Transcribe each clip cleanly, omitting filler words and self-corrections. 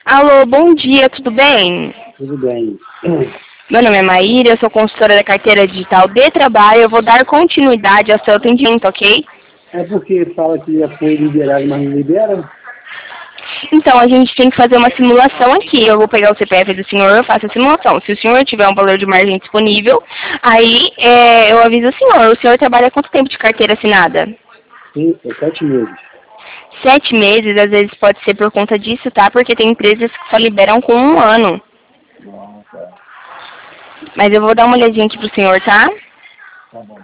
Alô, bom dia, tudo bem? Tudo bem. Meu nome é Maíra, eu sou consultora da carteira digital de trabalho. Eu vou dar continuidade ao seu atendimento, ok? É porque fala que já foi liberado, mas não libera? Então, a gente tem que fazer uma simulação aqui. Eu vou pegar o CPF do senhor, eu faço a simulação. Se o senhor tiver um valor de margem disponível, aí eu aviso o senhor. O senhor trabalha quanto tempo de carteira assinada? Sim, é 7 meses. 7 meses, às vezes pode ser por conta disso, tá? Porque tem empresas que só liberam com 1 ano. Ah, tá. Mas eu vou dar uma olhadinha aqui pro senhor, tá? Tá bom.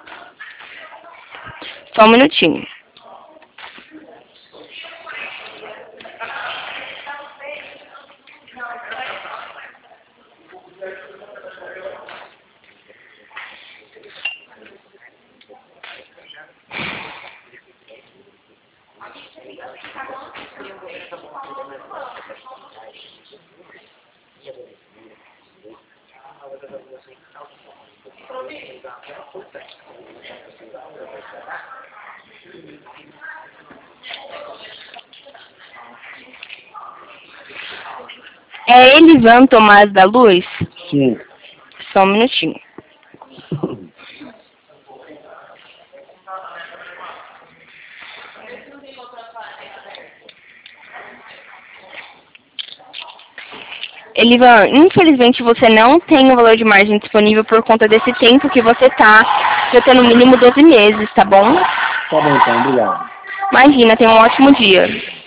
Só um minutinho. É Elivan Tomás da Luz? Sim. Só um minutinho. Elivan, infelizmente você não tem o valor de margem disponível por conta desse tempo que você tá. Já tem no mínimo 12 meses, tá bom? Tá bom então, obrigado. Imagina, tenha um ótimo dia.